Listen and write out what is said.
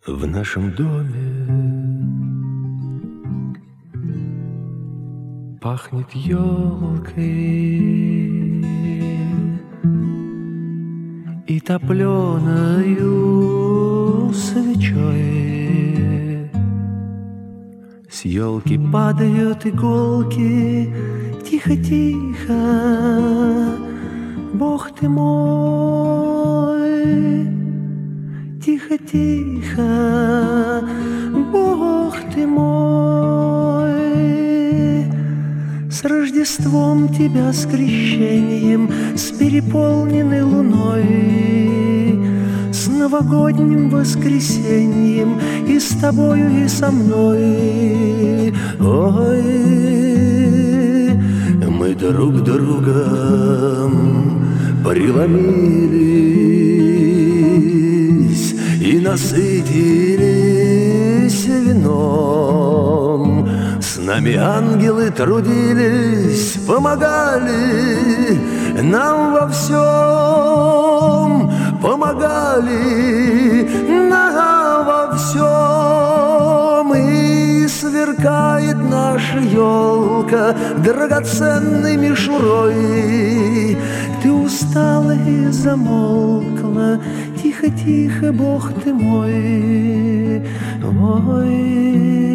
В нашем доме пахнет елкой и топленою свечой. С елки падают иголки, тихо-тихо, Бог ты мой. Тихо-тихо, Бог ты мой. С Рождеством тебя, с крещением, с переполненной луной, с новогодним воскресеньем, и с тобою, и со мной. Ой, мы друг другом преломились и насытились вином. С нами ангелы трудились, помогали нам во всем, помогали нам во всем. И сверкает наша елка драгоценной мишурой. Ты устала и замолкла, тихо-тихо, Бог ты мой. Ой.